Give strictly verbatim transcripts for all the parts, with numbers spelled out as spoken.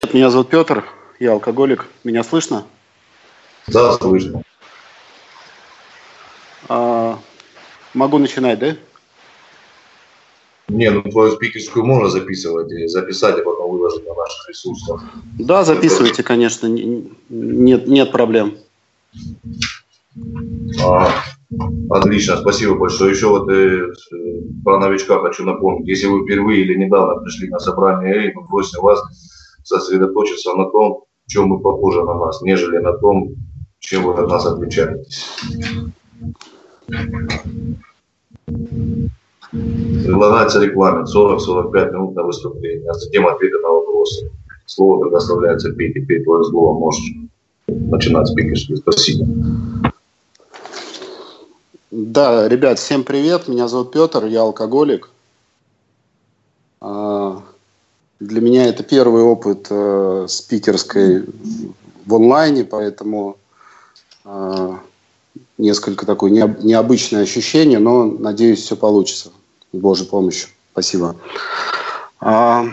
Меня зовут Петр, я алкоголик. Меня слышно? Да, слышно. А, могу начинать, да? Не, ну твою спикерскую можно записывать и записать, а потом выложить на наших ресурсах. Да, записывайте, конечно, нет, нет проблем. А, отлично, спасибо большое. Еще вот э, про новичка хочу напомнить. Если вы впервые или недавно пришли на собрание эй, мы просим вас сосредоточиться на том, в чем мы похожи на нас, нежели на том, чем вы от нас отличаетесь. Предлагается регламент сорок-сорок пять минут на выступление, а затем ответы на вопросы. Слово предоставляется Пете. Петь, твое слово, можешь начинать спикерскую. Спасибо. Да, ребят, всем привет. Меня зовут Петр, я алкоголик. Для меня это первый опыт э, спикерской в онлайне, поэтому э, несколько такое необычное ощущение, но надеюсь, все получится. С Божьей помощью. Спасибо. А,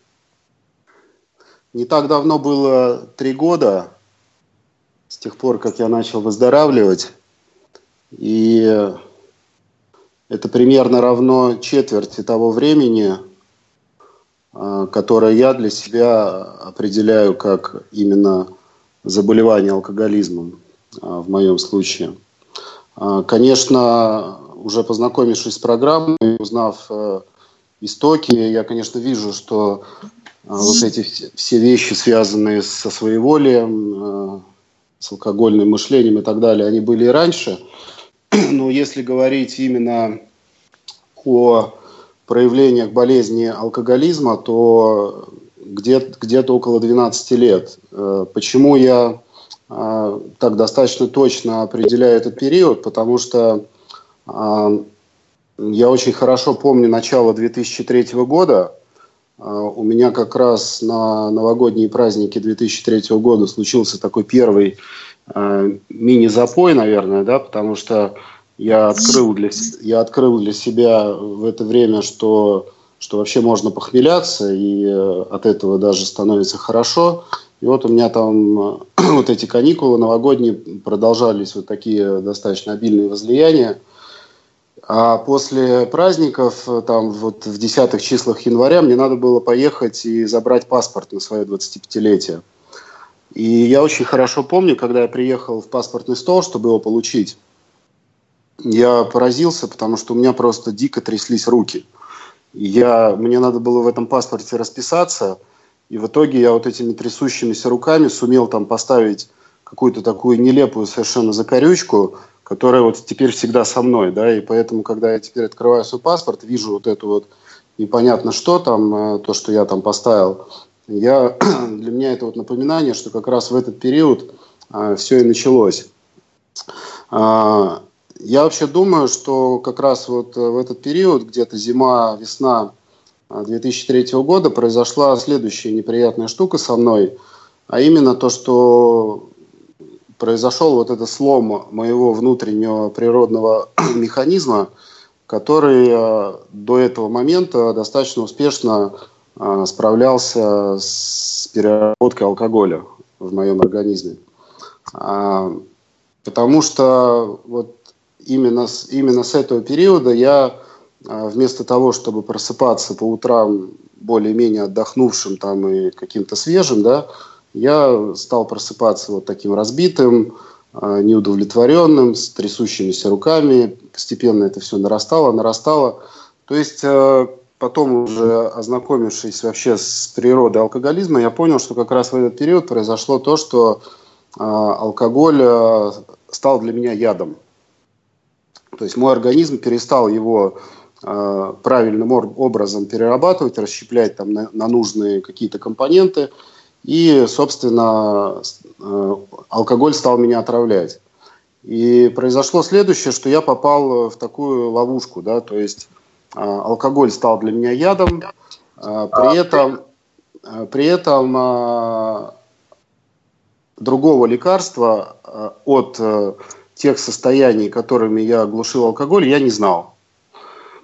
не так давно было три года с тех пор, как я начал выздоравливать. И это примерно равно четверти того времени, которое я для себя определяю как именно заболевание алкоголизмом в моем случае. Конечно, уже познакомившись с программой, узнав истоки, я, конечно, вижу, что вот эти все вещи, связанные со своеволием, с алкогольным мышлением и так далее, они были и раньше. Но если говорить именно о проявлениях болезни алкоголизма, то где-то, где-то около двенадцати лет. Почему я так достаточно точно определяю этот период? Потому что я очень хорошо помню начало две тысячи третьего года. У меня как раз на новогодние праздники две тысячи третьего года случился такой первый э, мини-запой, наверное, да, потому что я открыл для, я открыл для себя в это время, что, что вообще можно похмеляться, и э, от этого даже становится хорошо. И вот у меня там э, вот эти каникулы новогодние продолжались, вот такие достаточно обильные возлияния. А после праздников, там вот в десятых числах января, мне надо было поехать и забрать паспорт на свое двадцатипятилетие. И я очень хорошо помню, когда я приехал в паспортный стол, чтобы его получить, я поразился, потому что у меня просто дико тряслись руки. Я, мне надо было в этом паспорте расписаться, и в итоге я вот этими трясущимися руками сумел там поставить какую-то такую нелепую совершенно закорючку, которая вот теперь всегда со мной, да, и поэтому, когда я теперь открываю свой паспорт, вижу вот эту вот непонятно что там, то, что я там поставил, я, для меня это вот напоминание, что как раз в этот период а, все и началось. А, я вообще думаю, что как раз вот в этот период, где-то зима-весна две тысячи третьего года, произошла следующая неприятная штука со мной, а именно то, что произошел вот этот слом моего внутреннего природного механизма, который э, до этого момента достаточно успешно э, справлялся с переработкой алкоголя в моем организме. А, потому что вот именно с, именно с этого периода я э, вместо того, чтобы просыпаться по утрам более-менее отдохнувшим там и каким-то свежим, да, я стал просыпаться вот таким разбитым, неудовлетворенным, с трясущимися руками. Постепенно это все нарастало, нарастало. То есть потом уже ознакомившись вообще с природой алкоголизма, я понял, что как раз в этот период произошло то, что алкоголь стал для меня ядом. То есть мой организм перестал его правильным образом перерабатывать, расщеплять там на, на нужные какие-то компоненты. И, собственно, алкоголь стал меня отравлять. И произошло следующее, что я попал в такую ловушку, да, то есть алкоголь стал для меня ядом, при этом, при этом другого лекарства от тех состояний, которыми я глушил алкоголь, я не знал.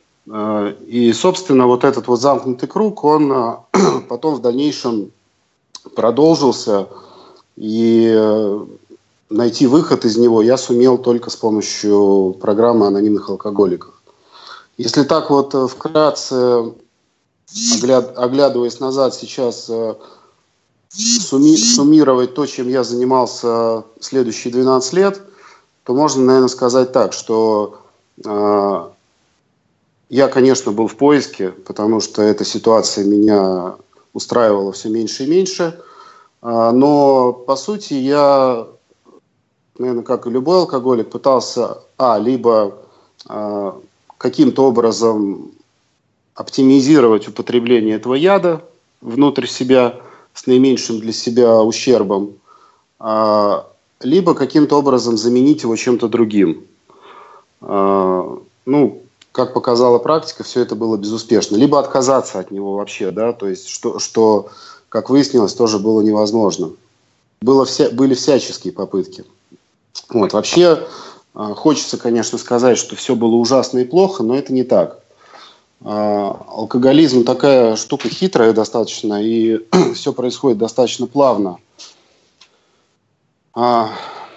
И, собственно, вот этот вот замкнутый круг, он потом в дальнейшем продолжился, и найти выход из него я сумел только с помощью программы анонимных алкоголиков. Если так вот вкратце, огляд, оглядываясь назад, сейчас сумми, суммировать то, чем я занимался следующие двенадцать лет, то можно, наверное, сказать так, что э, я, конечно, был в поиске, потому что эта ситуация меня устраивала все меньше и меньше, э, но, по сути, я, наверное, как и любой алкоголик, пытался, а, либо э, каким-то образом оптимизировать употребление этого яда внутрь себя с наименьшим для себя ущербом, а, либо каким-то образом заменить его чем-то другим. А, ну, как показала практика, все это было безуспешно. Либо отказаться от него вообще, да, то есть, что, что как выяснилось, тоже было невозможно. Было вся, были всяческие попытки. Вот, вообще, хочется, конечно, сказать, что все было ужасно и плохо, но это не так. А, алкоголизм такая штука хитрая достаточно, и все происходит достаточно плавно. А,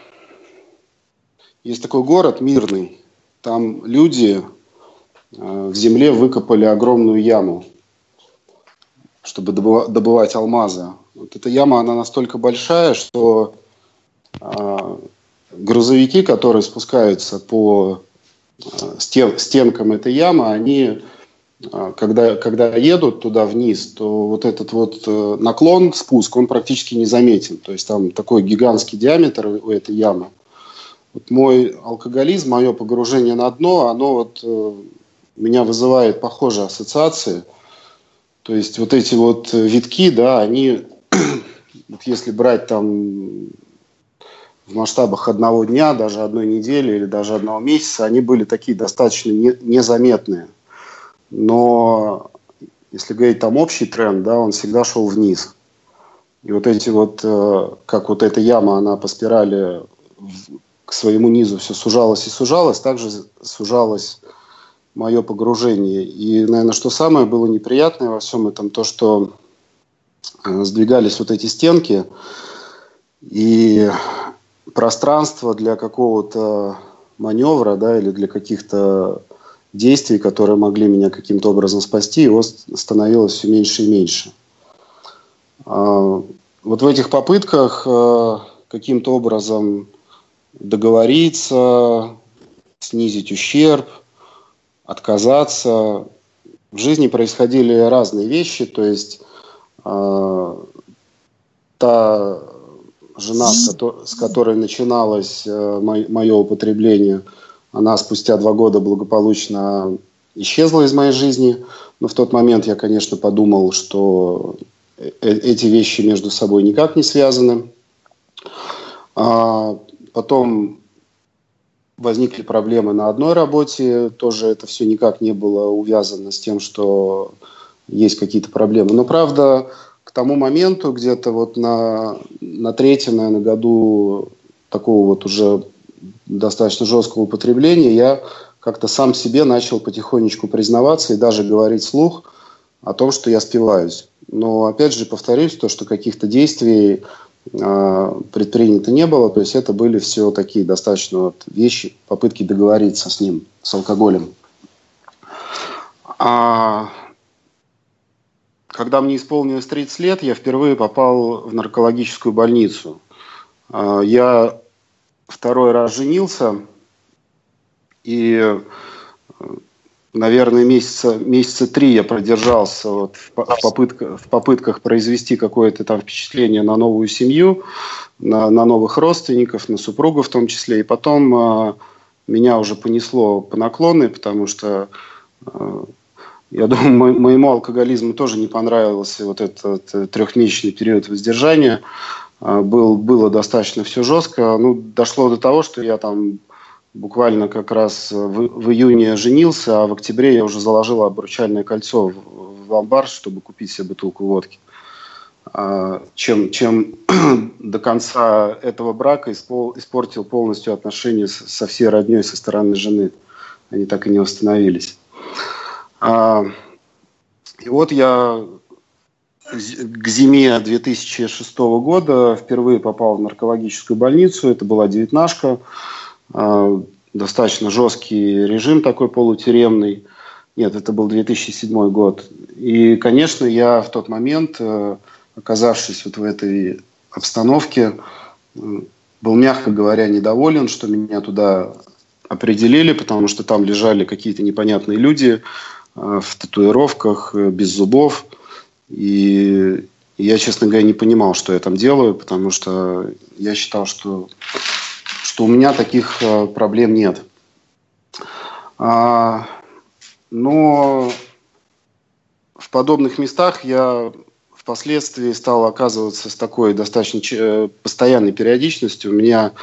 есть такой город Мирный, там люди а, в земле выкопали огромную яму, чтобы добыва- добывать алмазы. Вот эта яма, она настолько большая, что а, грузовики, которые спускаются по а, стен, стенкам этой ямы, они... Когда, когда едут туда вниз, то вот этот вот э, наклон, спуск, он практически незаметен. То есть там такой гигантский диаметр у этой ямы. Вот мой алкоголизм, мое погружение на дно, оно вот э, меня вызывает похожие ассоциации. То есть вот эти вот витки, да, они, вот если брать там в масштабах одного дня, даже одной недели или даже одного месяца, они были такие достаточно не, незаметные. Но если говорить там общий тренд, да, он всегда шел вниз. И вот эти вот, э, как вот эта яма, она по спирали в, к своему низу все сужалась и сужалась, также сужалось мое погружение. И, наверное, что самое было неприятное во всем этом, то, что э, сдвигались вот эти стенки, и пространство для какого-то маневра, да, или для каких-то действий, которые могли меня каким-то образом спасти, его становилось все меньше и меньше. Вот в этих попытках каким-то образом договориться, снизить ущерб, отказаться, в жизни происходили разные вещи, то есть та жена, с которой начиналось мое употребление, она спустя два года благополучно исчезла из моей жизни. Но в тот момент я, конечно, подумал, что эти вещи между собой никак не связаны. А потом возникли проблемы на одной работе. Тоже это все никак не было увязано с тем, что есть какие-то проблемы. Но, правда, к тому моменту, где-то вот на, на третьем, наверное, году такого вот уже достаточно жесткого употребления, я как-то сам себе начал потихонечку признаваться и даже говорить вслух о том, что я спиваюсь. Но, опять же, повторюсь, то, что каких-то действий э, предпринято не было, то есть это были все такие достаточно вот вещи, попытки договориться с ним, с алкоголем. А когда мне исполнилось тридцать лет, я впервые попал в наркологическую больницу. А, я второй раз женился, и, наверное, месяца, месяца три я продержался вот в, в, попытках, в попытках произвести какое-то там впечатление на новую семью, на, на новых родственников, на супругу в том числе. И потом э, меня уже понесло по наклонной, потому что, э, я думаю, мо, моему алкоголизму тоже не понравился вот этот трехмесячный период воздержания. Был, было достаточно все жестко. Ну, дошло до того, что я там буквально как раз в, в июне женился, а в октябре я уже заложил обручальное кольцо в, в ломбард, чтобы купить себе бутылку водки. А, чем, чем до конца этого брака испол, испортил полностью отношения с, со всей родней со стороны жены. Они так и не восстановились. А, и вот я к зиме две тысячи шестого года впервые попал в наркологическую больницу. Это была девятнашка. Достаточно жесткий режим такой полутюремный. Нет, это был две тысячи седьмой год. И, конечно, я в тот момент, оказавшись вот в этой обстановке, был, мягко говоря, недоволен, что меня туда определили, потому что там лежали какие-то непонятные люди в татуировках, без зубов. И я, честно говоря, не понимал, что я там делаю, потому что я считал, что, что у меня таких проблем нет. Но в подобных местах я впоследствии стал оказываться с такой достаточно постоянной периодичностью. У меня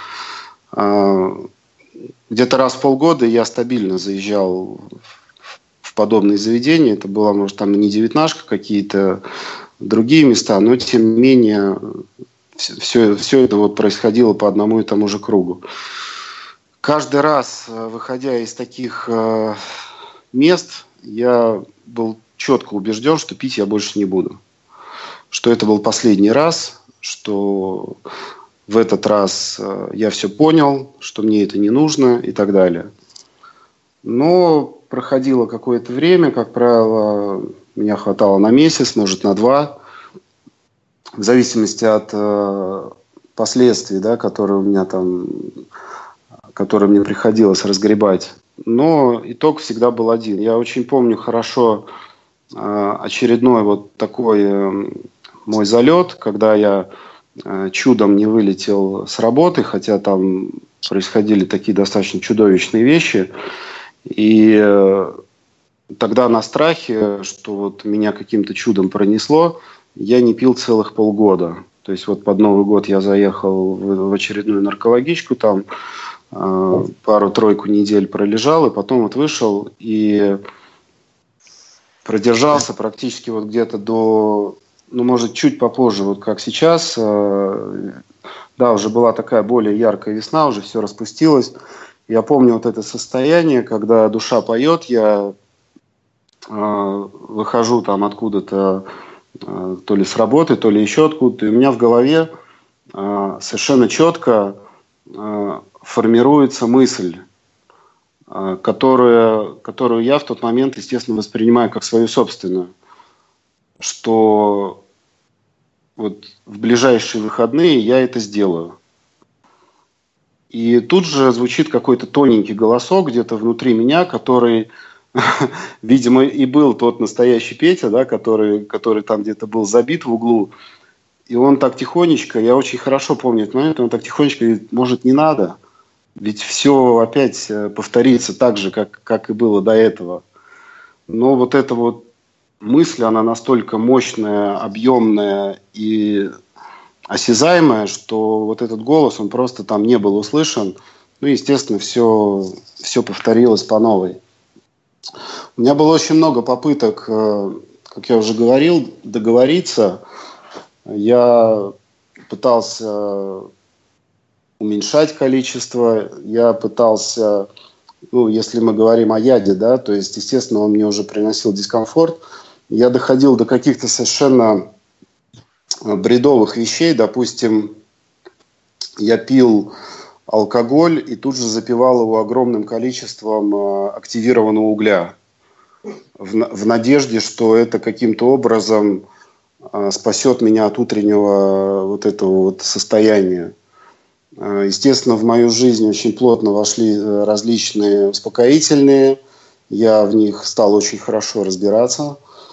где-то раз в полгода я стабильно заезжал в подобные заведения. Это была, может, там не девятнашка, какие-то другие места, но тем не менее все, все это вот происходило по одному и тому же кругу. Каждый раз, выходя из таких мест, я был четко убежден, что пить я больше не буду. Что это был последний раз, что в этот раз я все понял, что мне это не нужно и так далее. Но проходило какое-то время, как правило, меня хватало на месяц, может, на два, в зависимости от э, последствий, да, которые у меня там, которые мне приходилось разгребать. Но итог всегда был один. Я очень помню хорошо э, очередной вот такой э, мой залет, когда я э, чудом не вылетел с работы, хотя там происходили такие достаточно чудовищные вещи. И э, тогда на страхе, что вот меня каким-то чудом пронесло, я не пил целых полгода. То есть вот под Новый год я заехал в, в очередную наркологичку, там э, пару-тройку недель пролежал, и потом вот вышел и продержался практически вот где-то до, ну, может, чуть попозже, вот как сейчас. Э, да, уже была такая более яркая весна, уже все распустилось. Я помню вот это состояние, когда душа поет, я э, выхожу там откуда-то, э, то ли с работы, то ли еще откуда-то, и у меня в голове э, совершенно четко э, формируется мысль, э, которая, которую я в тот момент, естественно, воспринимаю как свою собственную, что вот в ближайшие выходные я это сделаю. И тут же звучит какой-то тоненький голосок где-то внутри меня, который, видимо, и был тот настоящий Петя, да, который, который там где-то был забит в углу. И он так тихонечко, я очень хорошо помню этот момент, он так тихонечко говорит: может, не надо? Ведь все опять повторится так же, как, как и было до этого. Но вот эта вот мысль, она настолько мощная, объемная и осязаемое, что вот этот голос, он просто там не был услышан. Ну, естественно, все, все повторилось по новой. У меня было очень много попыток, как я уже говорил, договориться. Я пытался уменьшать количество, я пытался, ну, если мы говорим о яде, да, то есть, естественно, он мне уже приносил дискомфорт. Я доходил до каких-то совершенно бредовых вещей. Допустим, я пил алкоголь и тут же запивал его огромным количеством активированного угля в, в надежде, что это каким-то образом спасет меня от утреннего вот этого вот состояния. Естественно, в мою жизнь очень плотно вошли различные успокоительные. Я в них стал очень хорошо разбираться.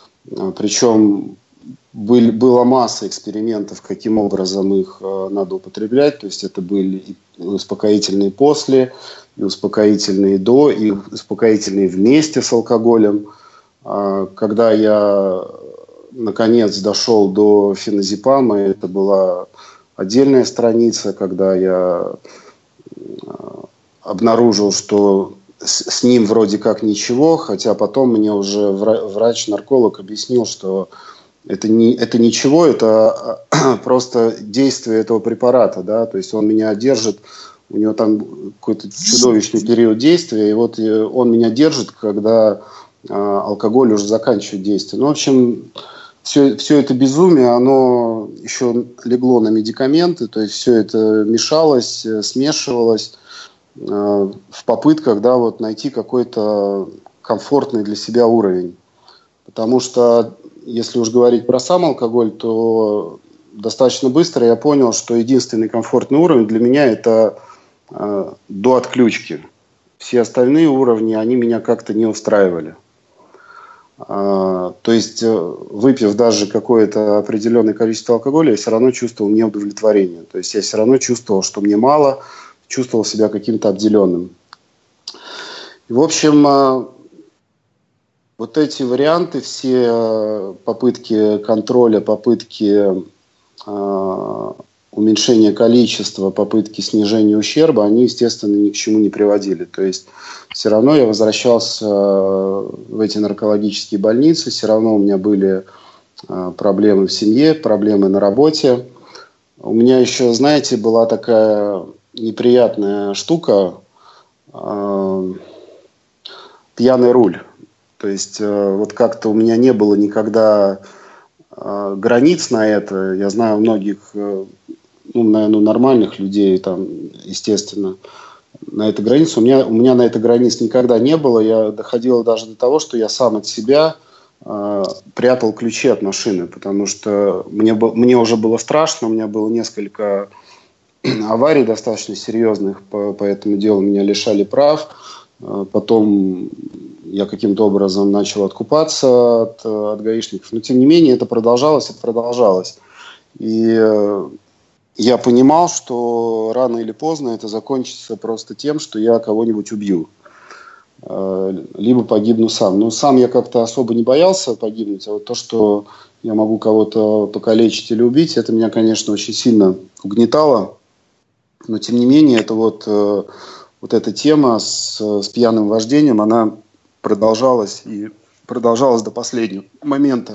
Причем Был, была масса экспериментов, каким образом их э, надо употреблять. То есть это были и успокоительные после, и успокоительные до, и успокоительные вместе с алкоголем. Э, когда я, наконец, дошел до феназепама, это была отдельная страница, когда я э, обнаружил, что с, с ним вроде как ничего, хотя потом мне уже врач-нарколог объяснил, что Это, не, это ничего, это просто действие этого препарата, да, то есть он меня держит, у него там какой-то чудовищный период действия, и вот он меня держит, когда а, алкоголь уже заканчивает действие. Ну, в общем, все, все это безумие, оно еще легло на медикаменты, то есть все это мешалось, смешивалось э, в попытках, да, вот найти какой-то комфортный для себя уровень. Потому что, если уж говорить про сам алкоголь, то достаточно быстро я понял, что единственный комфортный уровень для меня – это э, до отключки. Все остальные уровни, они меня как-то не устраивали. Э, то есть, э, выпив даже какое-то определенное количество алкоголя, я все равно чувствовал неудовлетворение. То есть, я все равно чувствовал, что мне мало, чувствовал себя каким-то обделенным. И, в общем, э, вот эти варианты, все попытки контроля, попытки э, уменьшения количества, попытки снижения ущерба, они, естественно, ни к чему не приводили. То есть все равно я возвращался в эти наркологические больницы, все равно у меня были э, проблемы в семье, проблемы на работе. У меня еще, знаете, была такая неприятная штука э, – пьяный руль. То есть э, вот как-то у меня не было никогда э, границ на это. Я знаю многих, э, ну, наверное, нормальных людей, там, естественно, на этой границе. У меня, у меня на этой границе никогда не было. Я доходила даже до того, что я сам от себя э, прятал ключи от машины, потому что мне, мне уже было страшно, у меня было несколько аварий достаточно серьезных, по, по этому делу меня лишали прав. Потом я каким-то образом начал откупаться от, от гаишников. Но, тем не менее, это продолжалось и продолжалось. И э, я понимал, что рано или поздно это закончится просто тем, что я кого-нибудь убью. Э, либо погибну сам. Но сам я как-то особо не боялся погибнуть. А вот то, что я могу кого-то покалечить или убить, это меня, конечно, очень сильно угнетало. Но, тем не менее, это вот... Э, Вот эта тема с, с пьяным вождением, она продолжалась и продолжалась до последнего момента.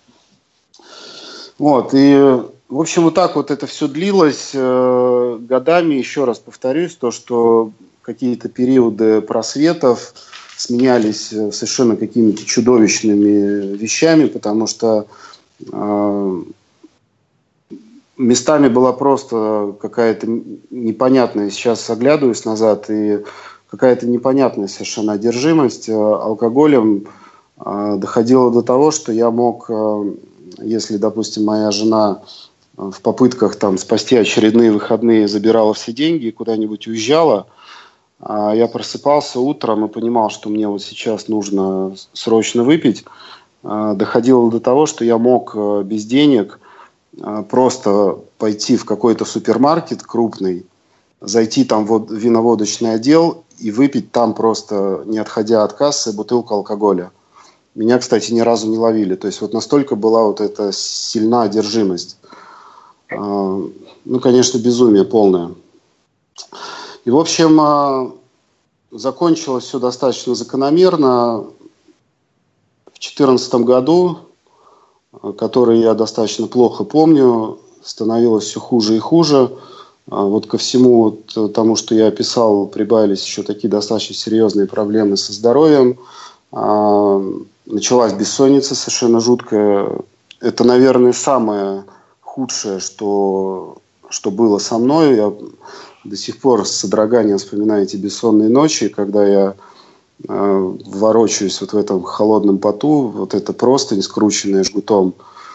Вот, и, в общем, вот так вот это все длилось э, годами. Еще раз повторюсь, то, что какие-то периоды просветов сменялись совершенно какими-то чудовищными вещами, потому что э, местами была просто какая-то непонятная, сейчас оглядываюсь назад, и какая-то непонятная совершенно одержимость алкоголем доходила до того, что я мог, если, допустим, моя жена в попытках там спасти очередные выходные забирала все деньги и куда-нибудь уезжала, я просыпался утром и понимал, что мне вот сейчас нужно срочно выпить, доходило до того, что я мог без денег просто пойти в какой-то супермаркет крупный, зайти там в виноводочный отдел и выпить там просто, не отходя от кассы, бутылку алкоголя. Меня, кстати, ни разу не ловили. То есть вот настолько была вот эта сильна одержимость. Ну, конечно, безумие полное. И, в общем, закончилось все достаточно закономерно. В две тысячи четырнадцатом году, который я достаточно плохо помню, становилось все хуже и хуже. Вот ко всему вот тому, что я описал, прибавились еще такие достаточно серьезные проблемы со здоровьем. Началась бессонница совершенно жуткая. Это, наверное, самое худшее, что, что было со мной. Я до сих пор с содроганием вспоминаю эти бессонные ночи, когда я э, ворочаюсь вот в этом холодном поту, вот это простынь, скрученная жгутом.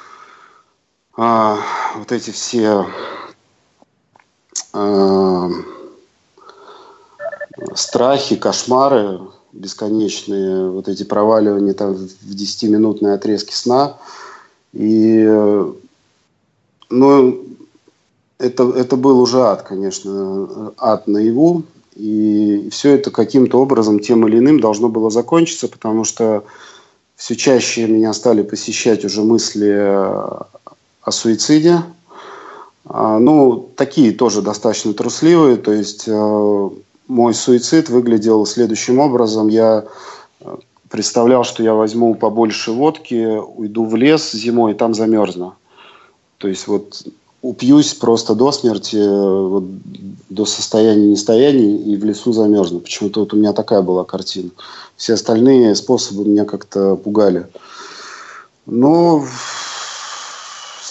А, вот эти все э, страхи, кошмары бесконечные, вот эти проваливания там в десятиминутные отрезки сна. И, ну, это, это был уже ад, конечно, ад наяву. И все это каким-то образом, тем или иным, должно было закончиться, потому что все чаще меня стали посещать уже мысли о суициде. Ну, такие тоже достаточно трусливые, то есть мой суицид выглядел следующим образом. Я представлял, что я возьму побольше водки, уйду в лес зимой и там замерзну. То есть вот упьюсь просто до смерти, вот, до состояния нестояния и в лесу замерзну. Почему-то вот у меня такая была картина. Все остальные способы меня как-то пугали. Но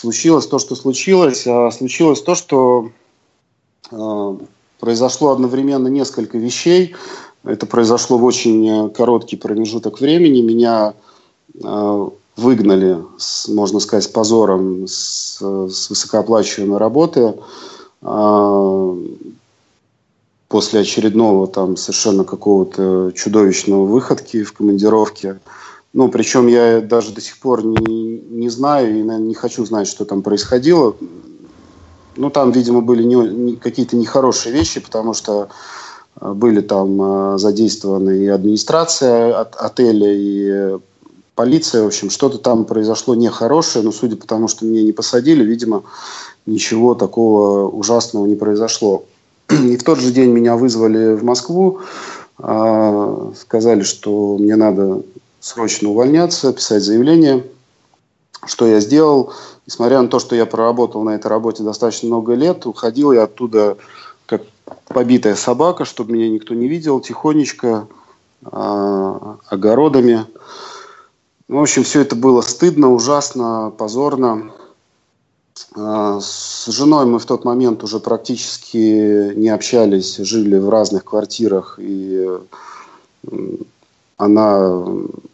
случилось то, что случилось. А случилось то, что э, произошло одновременно несколько вещей. Это произошло в очень короткий промежуток времени. Меня э, выгнали, с, можно сказать, с позором с, с высокооплачиваемой работы. Э, после очередного там совершенно какого-то чудовищного выходки в командировке. Ну, причем я даже до сих пор не, не знаю и, наверное, не хочу знать, что там происходило. Ну, там, видимо, были не, не, какие-то нехорошие вещи, потому что были там задействованы и администрация от, отеля, и полиция. В общем, что-то там произошло нехорошее, но судя по тому, что меня не посадили, видимо, ничего такого ужасного не произошло. И в тот же день меня вызвали в Москву, сказали, что мне надо срочно увольняться, писать заявление. Что я сделал? Несмотря на то, что я проработал на этой работе достаточно много лет, уходил я оттуда как побитая собака, чтобы меня никто не видел, тихонечко, э, огородами. В общем, все это было стыдно, ужасно, позорно. Э, с женой мы в тот момент уже практически не общались, жили в разных квартирах, и э, она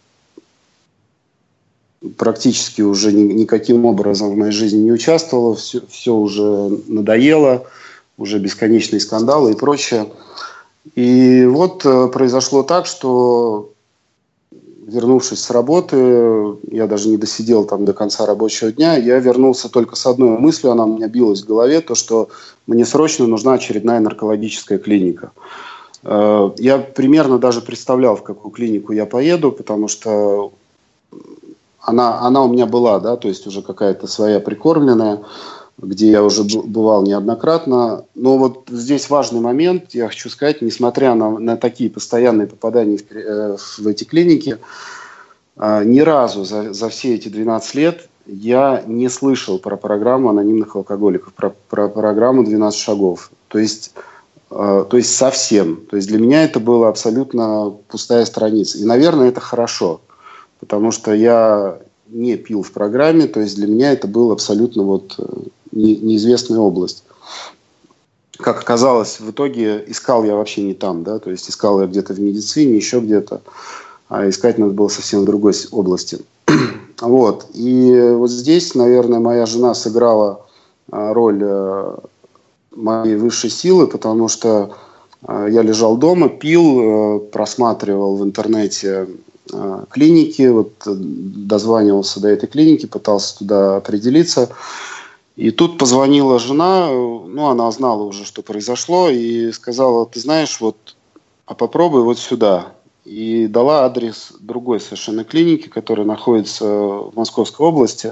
практически уже ни, никаким образом в моей жизни не участвовала, все, все уже надоело, уже бесконечные скандалы и прочее. И вот э, произошло так, что, вернувшись с работы, я даже не досидел там до конца рабочего дня, я вернулся только с одной мыслью, она у меня билась в голове, то, что мне срочно нужна очередная наркологическая клиника. Э, я примерно даже представлял, в какую клинику я поеду, потому что Она, она у меня была, да, то есть уже какая-то своя прикормленная, где я уже бывал неоднократно. Но вот здесь важный момент, я хочу сказать, несмотря на, на такие постоянные попадания в, в эти клиники, ни разу за, за все эти двенадцать лет я не слышал про программу анонимных алкоголиков, про, про программу двенадцать шагов. То есть, то есть совсем. То есть для меня это была абсолютно пустая страница. И, наверное, это хорошо. Потому что я не пил в программе, то есть для меня это была абсолютно вот неизвестная область. Как оказалось, в итоге искал я вообще не там, да, то есть искал я где-то в медицине, еще где-то, а искать надо было совсем в другой области. Вот. И вот здесь, наверное, моя жена сыграла роль моей высшей силы, потому что я лежал дома, пил, просматривал в интернете клиники, вот дозванивался до этой клиники, пытался туда определиться. И тут позвонила жена, ну, она знала уже, что произошло, и сказала, ты знаешь, вот, а попробуй вот сюда. И дала адрес другой совершенно клиники, которая находится в Московской области.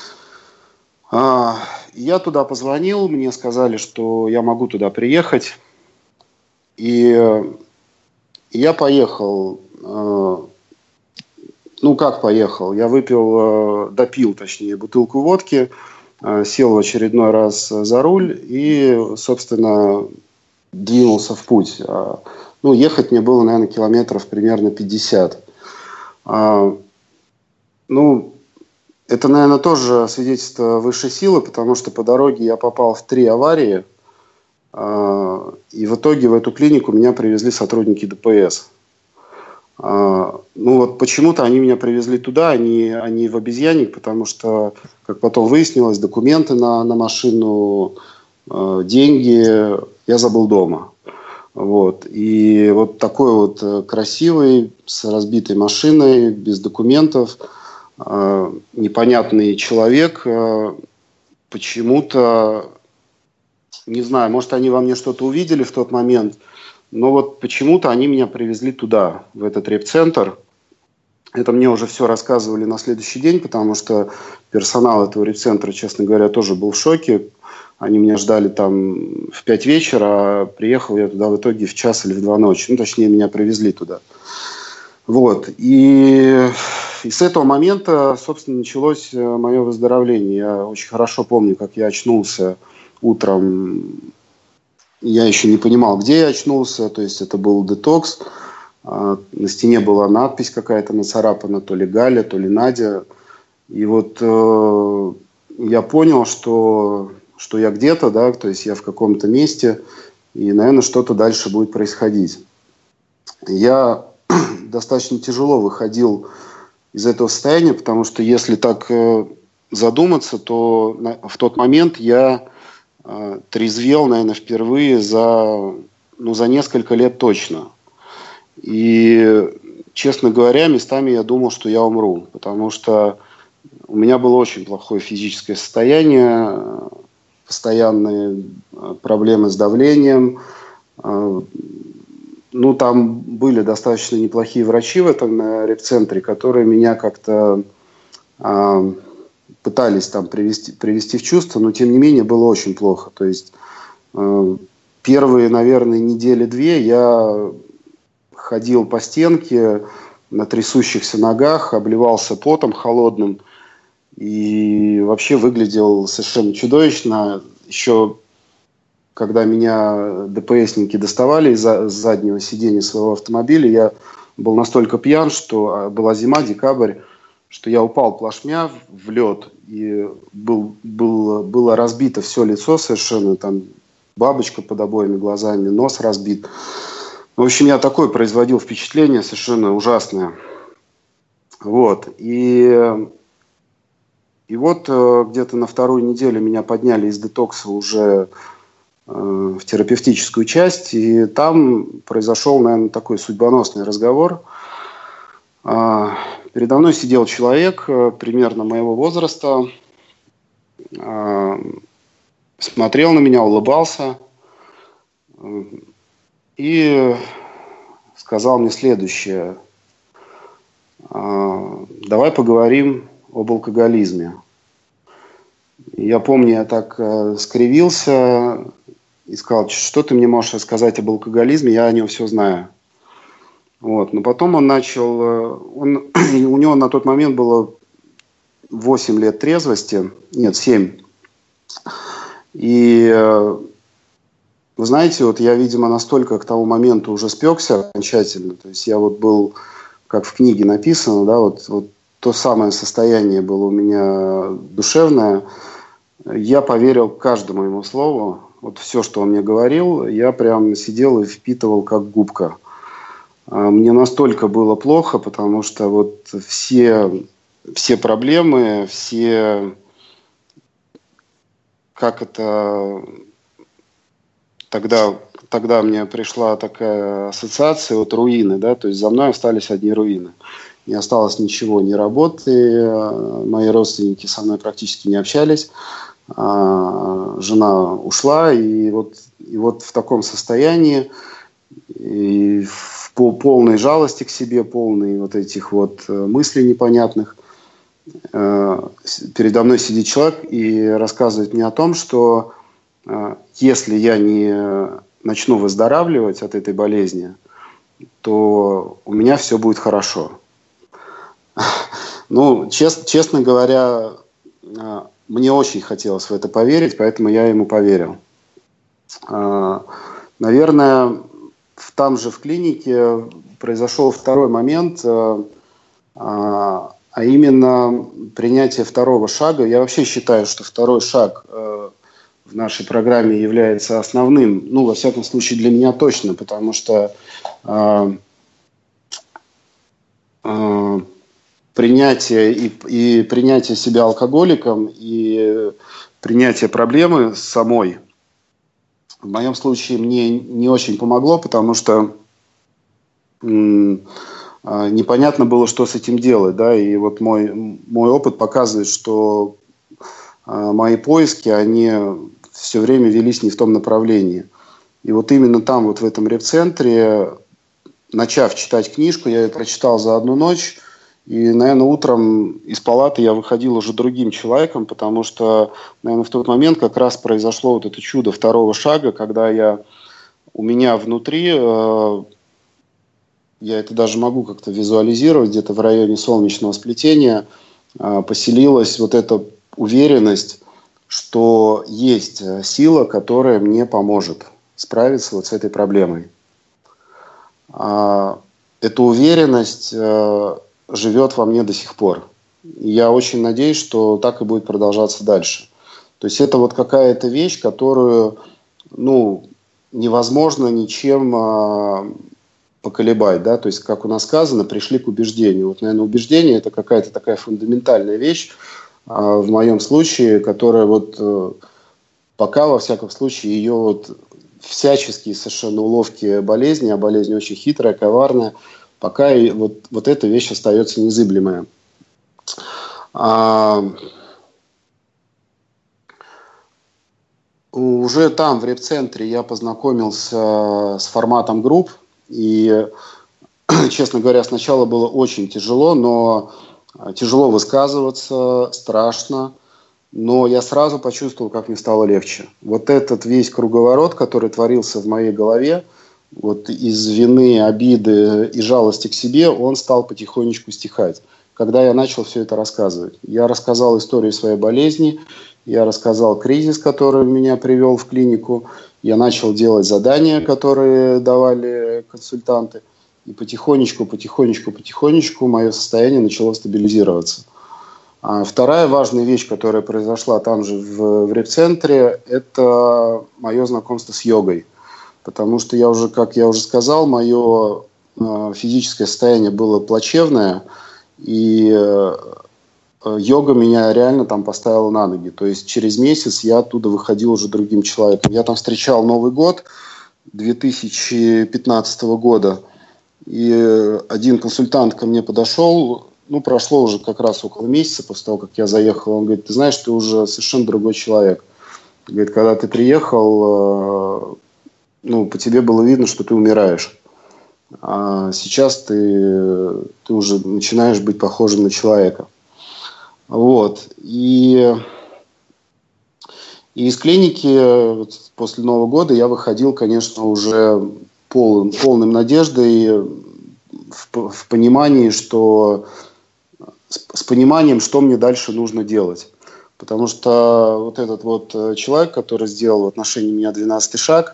Я туда позвонил, мне сказали, что я могу туда приехать. И я поехал. Ну, как поехал? Я выпил, допил, точнее, бутылку водки, сел в очередной раз за руль и, собственно, двинулся в путь. Ну, ехать мне было, наверное, километров примерно пятьдесят. Ну, это, наверное, тоже свидетельство высшей силы, потому что по дороге я попал в три аварии, и в итоге в эту клинику меня привезли сотрудники ДПС. Ну вот почему-то они меня привезли туда, они, они в Обезьянник, потому что, как потом выяснилось, документы на, на машину, э, деньги я забыл дома. Вот. И вот такой вот красивый, с разбитой машиной, без документов, э, непонятный человек э, почему-то, не знаю, может они во мне что-то увидели в тот момент, но вот почему-то они меня привезли туда, в этот репцентр. Это мне уже все рассказывали на следующий день, потому что персонал этого репцентра, честно говоря, тоже был в шоке. Они меня ждали там в пять вечера, а приехал я туда в итоге в час или в два ночи. Ну, точнее, меня привезли туда. Вот. И, и с этого момента, собственно, началось мое выздоровление. Я очень хорошо помню, как я очнулся утром. Я еще не понимал, где я очнулся, то есть это был детокс. На стене была надпись какая-то нацарапана, то ли Галя, то ли Надя. И вот э, я понял, что, что я где-то, да, то есть я в каком-то месте, и, наверное, что-то дальше будет происходить. Я достаточно тяжело выходил из этого состояния, потому что если так э, задуматься, то на, в тот момент я э, трезвел, наверное, впервые за, ну, за несколько лет точно. И, честно говоря, местами я думал, что я умру, потому что у меня было очень плохое физическое состояние, постоянные проблемы с давлением. Ну, там были достаточно неплохие врачи в этом репцентре, которые меня как-то э, пытались там привести, привести в чувство, но тем не менее было очень плохо. То есть э, первые, наверное, недели-две я ходил по стенке на трясущихся ногах, обливался потом холодным и вообще выглядел совершенно чудовищно. Еще когда меня ДПСники доставали из заднего сиденья своего автомобиля, я был настолько пьян, что была зима, декабрь, что я упал плашмя в лед, и был, был, было разбито все лицо совершенно, там бабочка под обоими глазами, нос разбит. В общем, я такое производил впечатление совершенно ужасное. Вот. И, и вот где-то на вторую неделю меня подняли из детокса уже в терапевтическую часть, и там произошел, наверное, такой судьбоносный разговор. Передо мной сидел человек примерно моего возраста, смотрел на меня, улыбался и сказал мне следующее: давай поговорим об алкоголизме. Я помню, я так скривился и сказал: что ты мне можешь рассказать об алкоголизме, я о нем все знаю. Вот. Но потом он начал, он, у него на тот момент было восемь лет трезвости, нет, семь. И вы знаете, вот я, видимо, настолько к тому моменту уже спекся окончательно, то есть я вот был, как в книге написано, да, вот, вот то самое состояние было у меня душевное, я поверил каждому ему слову. Вот все, что он мне говорил, я прям сидел и впитывал как губка. Мне настолько было плохо, потому что вот все, все проблемы, все, как это, тогда, тогда мне пришла такая ассоциация, вот руины, да, то есть за мной остались одни руины. Не осталось ничего, ни работы, мои родственники со мной практически не общались. Жена ушла, и вот, и вот в таком состоянии, и в полной жалости к себе, полной вот этих вот мыслей непонятных, передо мной сидит человек и рассказывает мне о том, что если я не начну выздоравливать от этой болезни, то у меня все будет хорошо. Ну, чест, честно говоря, мне очень хотелось в это поверить, поэтому я ему поверил. Наверное, там же в клинике произошел второй момент, а именно принятие второго шага. Я вообще считаю, что второй шаг в нашей программе является основным, ну, во всяком случае, для меня точно, потому что принятие и, и принятие себя алкоголиком и принятие проблемы самой в моем случае мне не очень помогло, потому что м, а, непонятно было, что с этим делать, да, и вот мой, мой опыт показывает, что а, мои поиски, они все время велись не в том направлении. И вот именно там, вот в этом репцентре, начав читать книжку, я ее прочитал за одну ночь. И, наверное, утром из палаты я выходил уже другим человеком, потому что, наверное, в тот момент как раз произошло вот это чудо второго шага, когда я, у меня внутри, э, я это даже могу как-то визуализировать, где-то в районе солнечного сплетения э, поселилась вот эта уверенность, что есть сила, которая мне поможет справиться вот с этой проблемой. А, эта уверенность... Э, живет во мне до сих пор. Я очень надеюсь, что так и будет продолжаться дальше. То есть это вот какая-то вещь, которую, ну, невозможно ничем а, поколебать, да, то есть, как у нас сказано, пришли к убеждению. Вот, наверное, убеждение – это какая-то такая фундаментальная вещь, а, в моем случае, которая вот э, пока, во всяком случае, ее вот всяческие совершенно уловки болезни, а болезнь очень хитрая, коварная, пока и вот, вот эта вещь остается незыблемая. А, уже там, в репцентре, я познакомился с форматом групп. И, честно говоря, сначала было очень тяжело, но тяжело высказываться, страшно. Но я сразу почувствовал, как мне стало легче. Вот этот весь круговорот, который творился в моей голове, вот из вины, обиды и жалости к себе, он стал потихонечку стихать. Когда я начал все это рассказывать. Я рассказал историю своей болезни, я рассказал кризис, который меня привел в клинику, я начал делать задания, которые давали консультанты, и потихонечку, потихонечку, потихонечку мое состояние начало стабилизироваться. А вторая важная вещь, которая произошла там же в, в репцентре, это мое знакомство с йогой. Потому что я уже, как я уже сказал, мое э, физическое состояние было плачевное, и э, йога меня реально там поставила на ноги. То есть через месяц я оттуда выходил уже другим человеком. Я там встречал Новый год две тысячи пятнадцатого года, и один консультант ко мне подошел. Ну, прошло уже как раз около месяца после того, как я заехал. Он говорит: ты знаешь, ты уже совершенно другой человек. Говорит, когда ты приехал, ну, по тебе было видно, что ты умираешь. А сейчас ты, ты уже начинаешь быть похожим на человека. Вот. И, и из клиники вот, после Нового года я выходил, конечно, уже полным, полным надеждой, в, в понимании, что с, с пониманием, что мне дальше нужно делать. Потому что вот этот вот человек, который сделал в отношении меня двенадцатый шаг,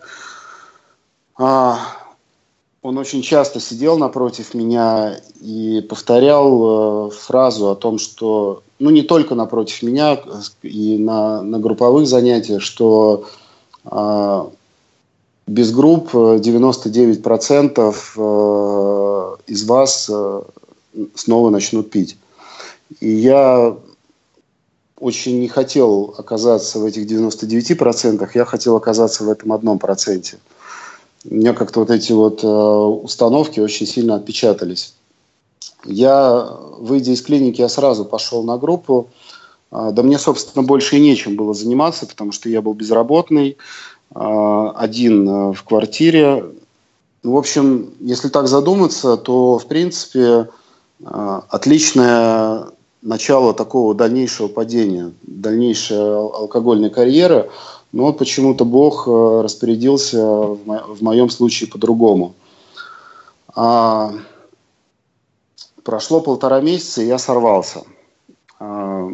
а, он очень часто сидел напротив меня и повторял э, фразу о том, что, ну, не только напротив меня, и на, на групповых занятиях, что э, без групп девяносто девять процентов э, из вас э, снова начнут пить. И я очень не хотел оказаться в этих девяноста девяти процентах, я хотел оказаться в этом одном проценте. У меня как-то вот эти вот э, установки очень сильно отпечатались. Я, выйдя из клиники, я сразу пошел на группу. Э, да мне, собственно, больше и нечем было заниматься, потому что я был безработный, э, один э, в квартире. В общем, если так задуматься, то, в принципе, э, отличное начало такого дальнейшего падения, дальнейшей алкогольной карьеры. Но вот почему-то Бог распорядился в, мо- в моем случае по-другому. А, прошло полтора месяца, и я сорвался. А,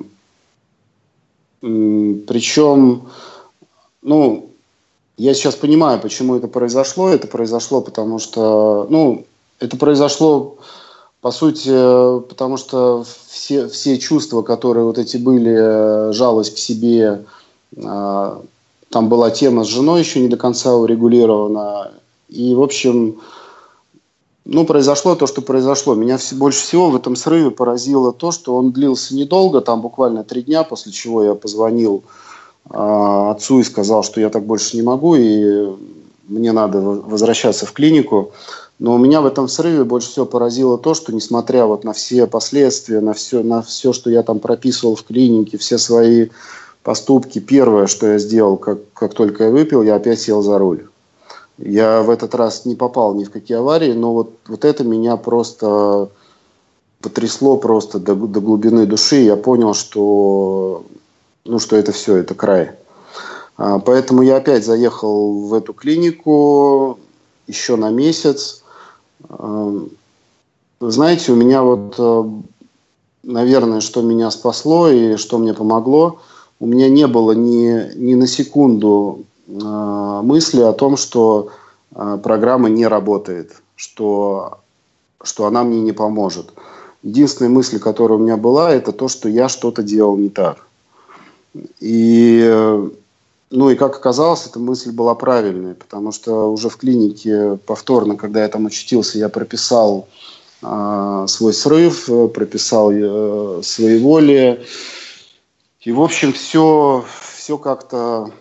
м, причем, ну, я сейчас понимаю, почему это произошло. Это произошло, потому что, ну, это произошло, по сути, потому что все, все чувства, которые вот эти были, жалость к себе, а, там была тема с женой еще не до конца урегулирована. И, в общем, ну, произошло то, что произошло. Меня все, больше всего в этом срыве поразило то, что он длился недолго, там буквально три дня, после чего я позвонил э, отцу и сказал, что я так больше не могу, и мне надо возвращаться в клинику. Но у меня в этом срыве больше всего поразило то, что, несмотря вот на все последствия, на все, на все, что я там прописывал в клинике, все свои поступки, первое, что я сделал, как, как только я выпил, я опять сел за руль. Я в этот раз не попал ни в какие аварии, но вот, вот это меня просто потрясло просто до, до глубины души. Я понял, что, ну, что это все, это край. А, поэтому я опять заехал в эту клинику еще на месяц. А, вы знаете, у меня вот, наверное, что меня спасло и что мне помогло, у меня не было ни, ни на секунду э, мысли о том, что э, программа не работает, что, что она мне не поможет. единственная мысль, которая у меня была, это то, что я что-то делал не так. И, ну и как оказалось, эта мысль была правильной, потому что уже в клинике повторно, когда я там очутился, я прописал э, свой срыв, прописал э, своеволие. И, в общем, все, все как-то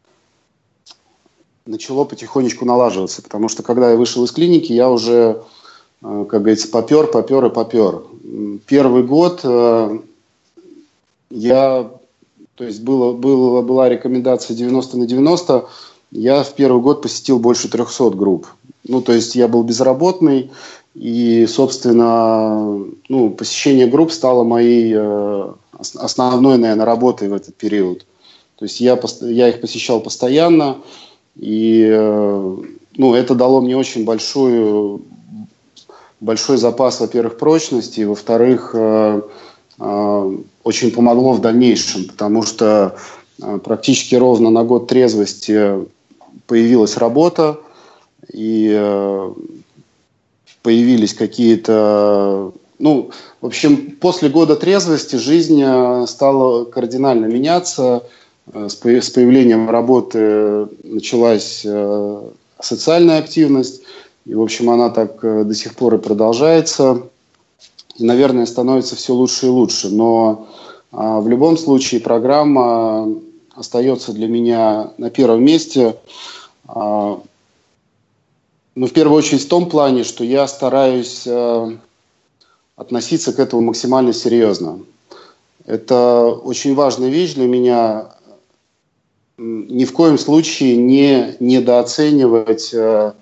начало потихонечку налаживаться, потому что когда я вышел из клиники, я уже, э, как говорится, попер, попер и попер. Первый год э, я, то есть было, было, была рекомендация девяносто на девяносто, я в первый год посетил больше трехсот групп. Ну, то есть я был безработный, и, собственно, ну, посещение групп стало моей э, основной, наверное, работой в этот период. То есть я, я их посещал постоянно, и э, ну, это дало мне очень большую, большой запас, во-первых, прочности, и, во-вторых, э, э, очень помогло в дальнейшем, потому что э, практически ровно на год трезвости появилась работа, и э, появились какие-то... Ну, в общем, после года трезвости жизнь э, стала кардинально меняться. Э, С появ- с появлением работы началась э, социальная активность. И, в общем, она так э, до сих пор и продолжается. И, наверное, становится все лучше и лучше. Но а, в любом случае программа остается для меня на первом месте. А, ну, в первую очередь в том плане, что я стараюсь э, относиться к этому максимально серьезно. Это очень важная вещь для меня. М, Ни в коем случае не недооценивать э,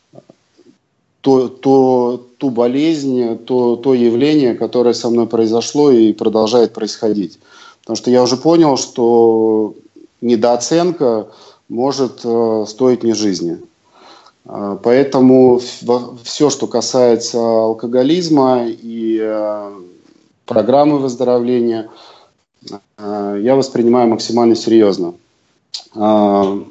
то, то, ту болезнь, то, то явление, которое со мной произошло и продолжает происходить. Потому что я уже понял, что недооценка может э, стоить мне жизни. Э, Поэтому все, что касается алкоголизма и э, программы выздоровления, э, я воспринимаю максимально серьезно. Э,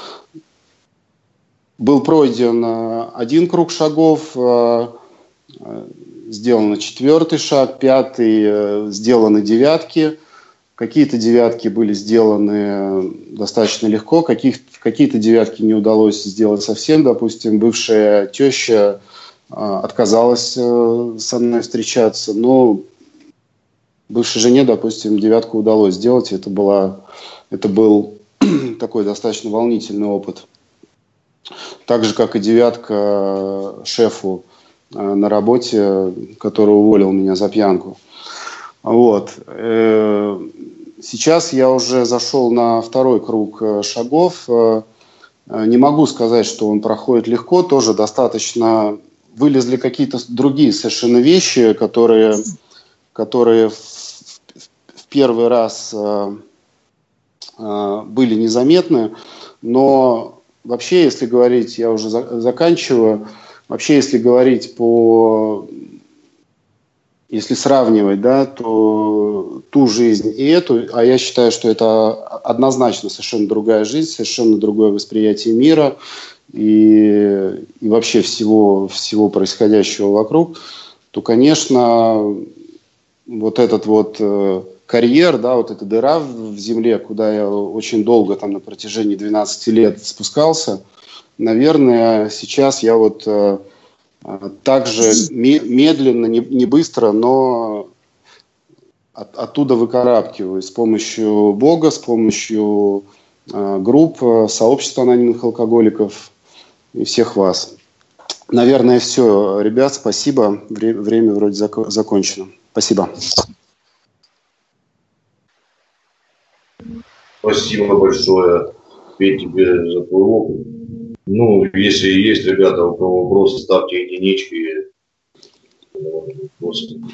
Был пройден э, один круг шагов, э, э, сделан четвертый шаг, пятый, э, сделаны девятки. Какие-то девятки были сделаны достаточно легко, каких, какие-то девятки не удалось сделать совсем. Допустим, бывшая теща э, отказалась э, со мной встречаться, но бывшей жене, допустим, девятку удалось сделать. Это, была, это был такой достаточно волнительный опыт. Так же, как и девятка шефу э, на работе, который уволил меня за пьянку. Вот. Э, Сейчас я уже зашел на второй круг э, шагов. Э, Не могу сказать, что он проходит легко. Тоже достаточно вылезли какие-то другие совершенно вещи, которые, которые в, в первый раз э, э, были незаметны. Но вообще, если говорить, я уже за, заканчиваю, вообще, если говорить по, если сравнивать, да, то ту жизнь и эту, а я считаю, что это однозначно совершенно другая жизнь, совершенно другое восприятие мира и, и вообще всего, всего происходящего вокруг, то, конечно, вот этот вот э, карьер, да, вот эта дыра в, в земле, куда я очень долго, там, на протяжении двенадцати лет спускался, наверное, сейчас я вот э, э, также ме- медленно, не, не быстро, но от, оттуда выкарабкиваюсь с помощью Бога, с помощью э, групп, э, сообщества анонимных алкоголиков и всех вас. Наверное, все. Ребят, спасибо. Вре- время вроде зако- закончено. Спасибо. Спасибо большое, Петь, тебе за твой опыт. Ну, если есть, ребята, у кого вопросы, ставьте единички. Вопросы.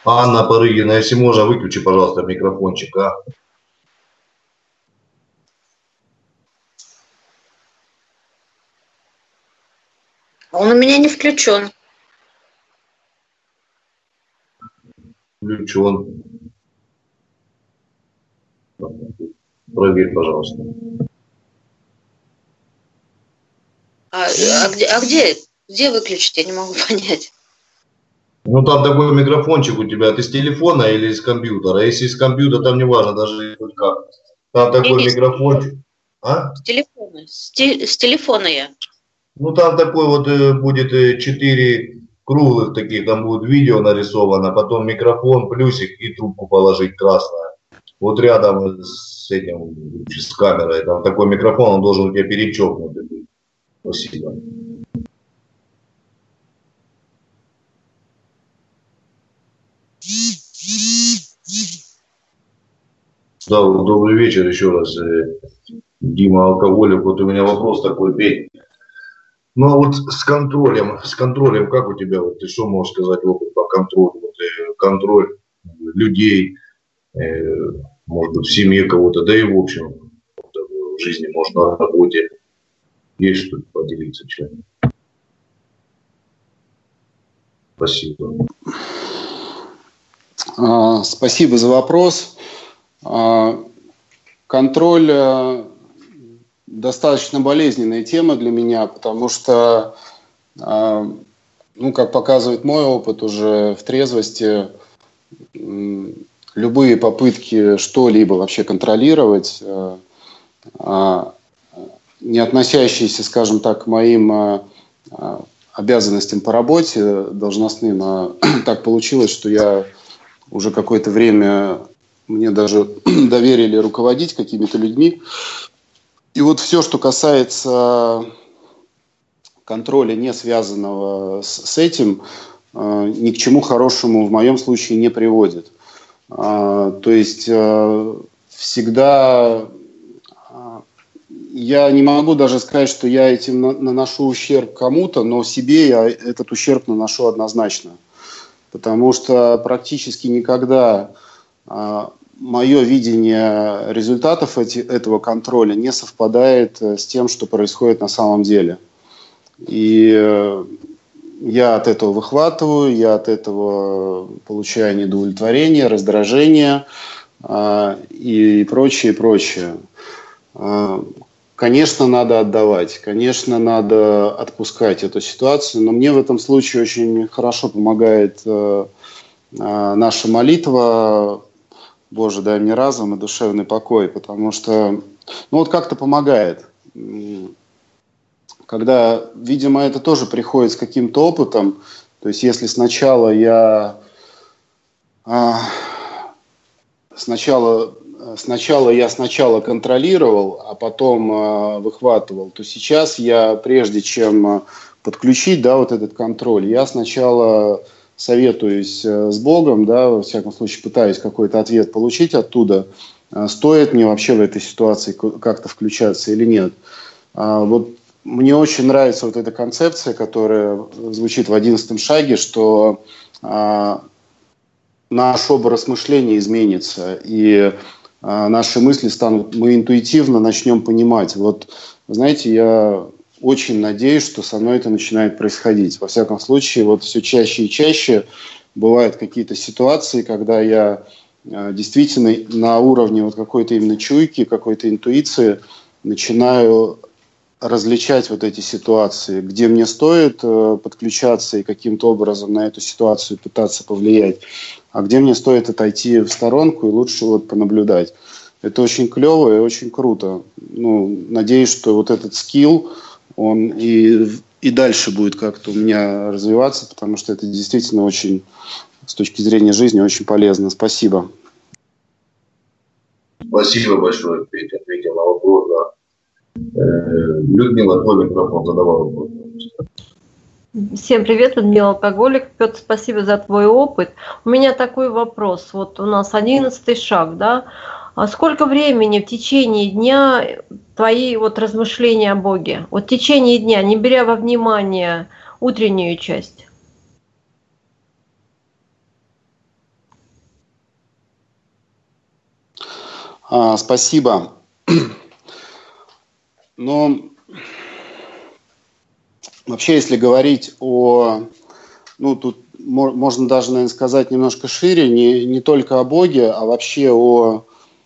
Анна Парыгина, если можно, выключи, пожалуйста, микрофончик, а? Он у меня не включен. Включен. Проверь, пожалуйста. А, а, где, а где, где выключить? Я не могу понять. Ну, там такой микрофончик у тебя. Ты с телефона или с компьютера? Если с компьютера, там не важно, даже как. Там такой Не, не, микрофончик. А? с телефона. С, те, с телефона я. Ну, там такой вот э, будет э, четыре круглых таких, там будет видео нарисовано, потом микрофон, плюсик и трубку положить красную. Вот рядом с этим, с камерой, там такой микрофон, он должен у тебя перечеркнутый быть. Спасибо. Да, вот добрый вечер еще раз. Дима Алкоголик. Вот у меня вопрос такой, Петь. Ну а вот с контролем, с контролем, как у тебя, вот ты что можешь сказать опыт по контролю? Вот, э, контроль людей, э, может быть, в семье кого-то, да и в общем, вот, в жизни, может, на работе. Есть что-то поделиться чем? Спасибо. А, спасибо за вопрос. А, контроль а, достаточно болезненная тема для меня, потому что, а, ну, как показывает мой опыт уже в трезвости, м, любые попытки что-либо вообще контролировать, а, а, не относящиеся, скажем так, к моим а, а, обязанностям по работе должностным, а так получилось, что я уже какое-то время, мне даже доверили руководить какими-то людьми. И вот все, что касается контроля, не связанного с, с этим, э, ни к чему хорошему в моем случае не приводит. Э, то есть э, всегда э, я не могу даже сказать, что я этим на, наношу ущерб кому-то, но себе я этот ущерб наношу однозначно. Потому что практически никогда а, мое видение результатов эти, этого контроля не совпадает с тем, что происходит на самом деле. И э, я от этого выхватываю, я от этого получаю недоудовлетворение, раздражение э, и прочее, прочее. Э, Конечно, надо отдавать, конечно, надо отпускать эту ситуацию, но мне в этом случае очень хорошо помогает э, э, наша молитва «Боже, дай мне разум и душевный покой», потому что, ну вот как-то помогает. Когда, видимо, это тоже приходит с каким-то опытом, то есть если сначала я э, сначала Сначала я сначала контролировал, а потом э, выхватывал, то сейчас я, прежде чем подключить, да, вот этот контроль, я сначала советуюсь э, с Богом, да, во всяком случае пытаюсь какой-то ответ получить оттуда, э, стоит мне вообще в этой ситуации как-то включаться или нет. А, вот мне очень нравится вот эта концепция, которая звучит в одиннадцатом шаге, что э, наш образ мышления изменится, и наши мысли станут, мы интуитивно начнем понимать. Вот, знаете, я очень надеюсь, что со мной это начинает происходить. Во всяком случае, вот все чаще и чаще бывают какие-то ситуации, когда я действительно на уровне вот какой-то именно чуйки, какой-то интуиции начинаю различать вот эти ситуации, где мне стоит подключаться и каким-то образом на эту ситуацию пытаться повлиять, а где мне стоит отойти в сторонку и лучше вот понаблюдать. Это очень клево и очень круто. Ну, надеюсь, что вот этот скилл, он и, и дальше будет как-то у меня развиваться, потому что это действительно очень, с точки зрения жизни, очень полезно. Спасибо. Спасибо большое, Петя, ответил на вопрос, да. Людмила, твой микрофон, задавал вопрос. Всем привет, Людмила Алкоголик. Петр, спасибо за твой опыт. У меня такой вопрос. Вот у нас одиннадцатый шаг, да? А сколько времени в течение дня твои вот размышления о Боге? Вот в течение дня, не беря во внимание утреннюю часть. А, спасибо. Но вообще, если говорить о... Ну, тут можно даже, наверное, сказать немножко шире, не, не только о Боге, а вообще о,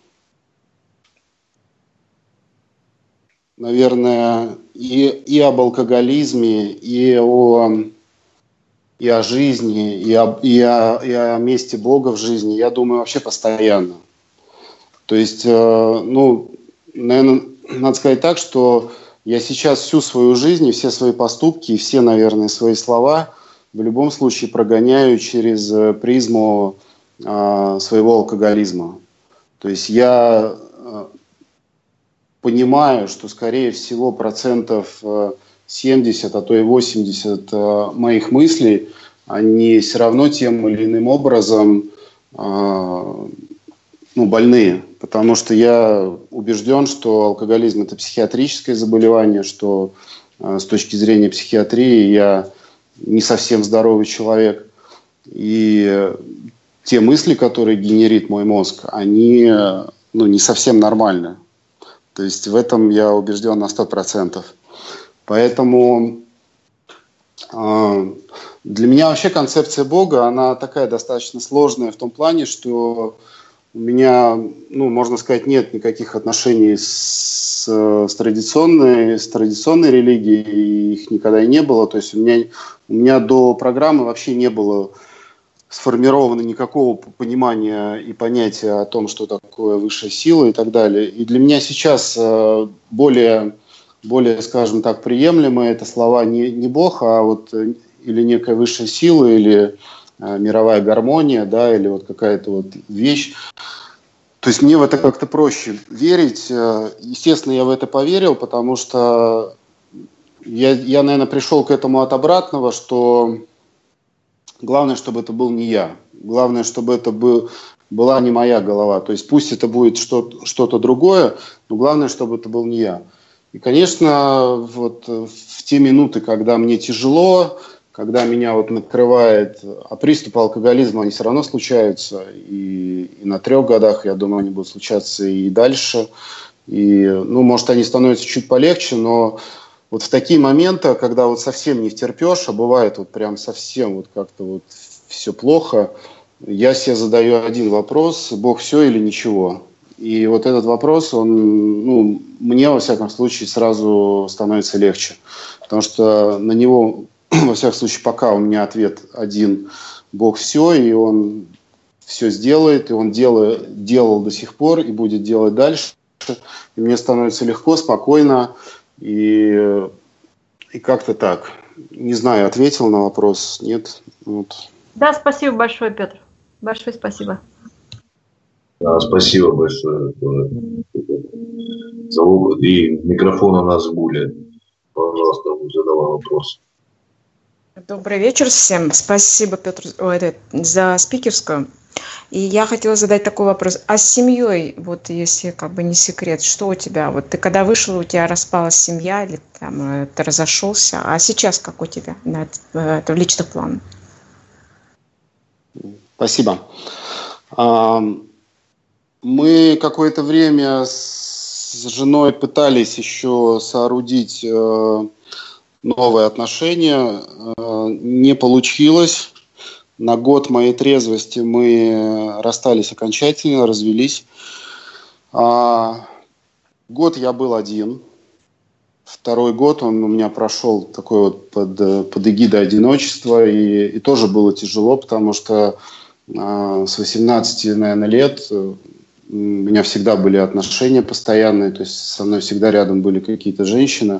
наверное, и, и об алкоголизме, и о, и о жизни, и о, и, о, и о месте Бога в жизни, я думаю, вообще постоянно. То есть, э, ну, наверное, надо сказать так, что я сейчас всю свою жизнь, и все свои поступки, и все, наверное, свои слова в любом случае прогоняю через призму э, своего алкоголизма. То есть я э, понимаю, что, скорее всего, процентов семьдесят, а то и восемьдесят э, моих мыслей, они все равно тем или иным образом э, ну, больные. Потому что я убежден, что алкоголизм – это психиатрическое заболевание, что э, с точки зрения психиатрии я не совсем здоровый человек. И те мысли, которые генерит мой мозг, они ну, не совсем нормальны. То есть в этом я убежден на сто процентов. Поэтому э, для меня вообще концепция Бога, она такая достаточно сложная в том плане, что у меня, ну, можно сказать, нет никаких отношений с, с, традиционной, с традиционной религией, их никогда и не было. То есть у меня, у меня до программы вообще не было сформировано никакого понимания и понятия о том, что такое высшая сила и так далее. И для меня сейчас более, более, скажем так, приемлемые это слова не, не Бог, а вот или некая высшая сила, или мировая гармония, да, или вот какая-то вот вещь. То есть мне в это как-то проще верить. Естественно, я в это поверил, потому что я, я, наверное, пришел к этому от обратного, что главное, чтобы это был не я. Главное, чтобы это был, была не моя голова. То есть пусть это будет что-то, что-то другое, но главное, чтобы это был не я. И, конечно, вот в те минуты, когда мне тяжело, когда меня вот накрывает, а приступы алкоголизма, они все равно случаются, и, и на трех годах, я думаю, они будут случаться и дальше. И, ну, может, они становятся чуть полегче, но вот в такие моменты, когда вот совсем не втерпешь, а бывает вот прям совсем вот как-то вот все плохо, я себе задаю один вопрос: Бог все или ничего? И вот этот вопрос, он, ну, мне, во всяком случае, сразу становится легче. Потому что на него, во всяком случае, пока у меня ответ один: Бог все, и Он все сделает, и Он делал, делал до сих пор, и будет делать дальше. И мне становится легко, спокойно, и, и как-то так. Не знаю, ответил на вопрос, нет? Вот. Да, спасибо большое, Петр. Большое спасибо. Да, спасибо большое. И микрофон у нас Гуля. Пожалуйста, задавай вопрос. Добрый вечер всем. Спасибо, Петр, за спикерскую. И я хотела задать такой вопрос. А с семьей, вот если как бы не секрет, что у тебя? Вот ты когда вышел, у тебя распалась семья или там ты разошелся? А сейчас как у тебя? Это, это в личных планах. Спасибо. Мы какое-то время с женой пытались еще соорудить новые отношения. Не получилось. На год моей трезвости мы расстались окончательно, развелись. Год я был один. Второй год он у меня прошел такой вот под, под эгидой одиночества. И, и тоже было тяжело, потому что с восемнадцати, наверное, лет у меня всегда были отношения постоянные, то есть со мной всегда рядом были какие-то женщины.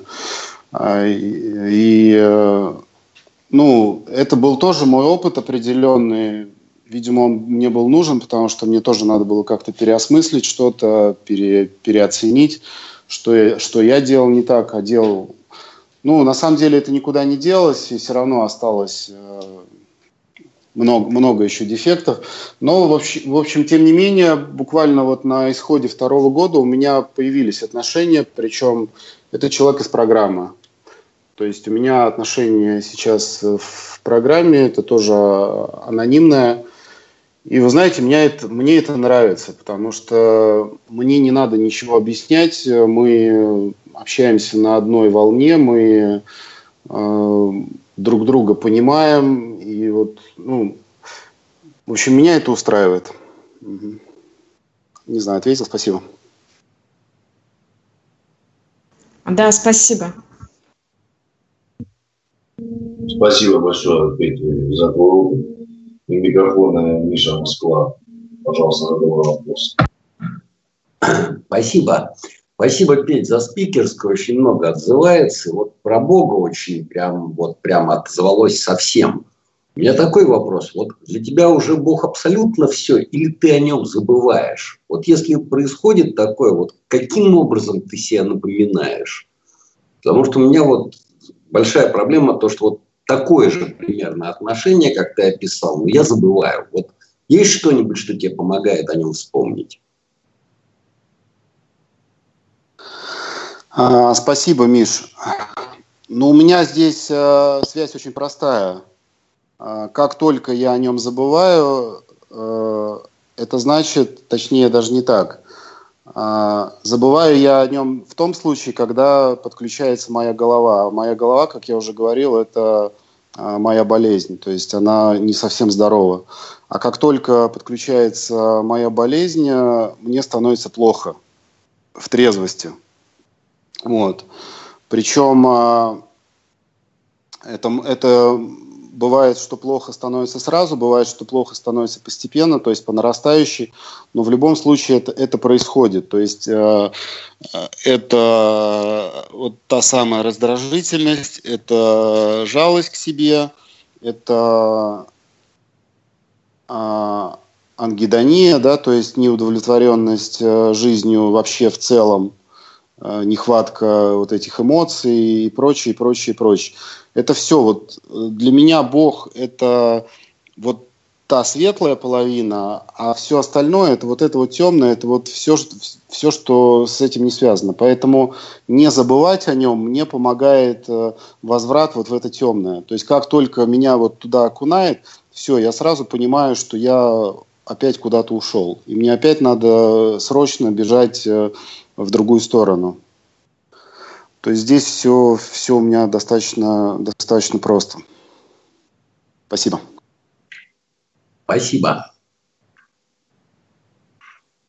И, и ну, это был тоже мой опыт определенный. Видимо, он мне был нужен, потому что мне тоже надо было как-то переосмыслить что-то, пере, переоценить, что я, что я делал не так, а делал... Ну, на самом деле это никуда не делось, и все равно осталось... Много, много еще дефектов. Но, в общем, в общем, тем не менее, буквально вот на исходе второго года у меня появились отношения, причем это человек из программы. То есть у меня отношения сейчас в программе, это тоже анонимное. И вы знаете, меня это, мне это нравится, потому что мне не надо ничего объяснять, мы общаемся на одной волне, мы э, друг друга понимаем, и вот, ну, в общем, меня это устраивает. Угу. Не знаю, ответил, спасибо. Да, спасибо. Спасибо большое, Петя, за твой опыт. Микрофон Миша, Москва. Пожалуйста, задавай вопрос. Спасибо. Спасибо, Петь, за спикерскую. Очень много отзывается. Вот про Бога очень прям, вот прям отозвалось совсем. У меня такой вопрос. Вот для тебя уже Бог абсолютно все, или ты о нем забываешь? Вот если происходит такое, вот каким образом ты себя напоминаешь? Потому что у меня вот большая проблема то, что вот такое же примерно отношение, как ты описал, но я забываю. Вот есть что-нибудь, что тебе помогает о нем вспомнить? А, спасибо, Миш. Ну, у меня здесь а, связь очень простая. А, как только я о нем забываю, а, это значит, точнее, даже не так. А, забываю я о нем в том случае, когда подключается моя голова. Моя голова, как я уже говорил, это а, моя болезнь, то есть она не совсем здорова. А как только подключается моя болезнь, мне становится плохо в трезвости. Вот. Причем а, это, это бывает, что плохо становится сразу, бывает, что плохо становится постепенно, то есть по нарастающей, но в любом случае это, это происходит. То есть э, это вот та самая раздражительность, это жалость к себе, это э, ангидония, да, то есть неудовлетворенность э, жизнью вообще в целом, э, нехватка вот этих эмоций и прочее, прочее, прочее. Это все. Вот для меня Бог – это вот та светлая половина, а все остальное – это вот это вот темное, это вот все, все, что с этим не связано. Поэтому не забывать о нем мне помогает возврат вот в это темное. То есть как только меня вот туда окунает, все, я сразу понимаю, что я опять куда-то ушел. И мне опять надо срочно бежать в другую сторону. То есть здесь все, все у меня достаточно, достаточно просто. Спасибо. Спасибо.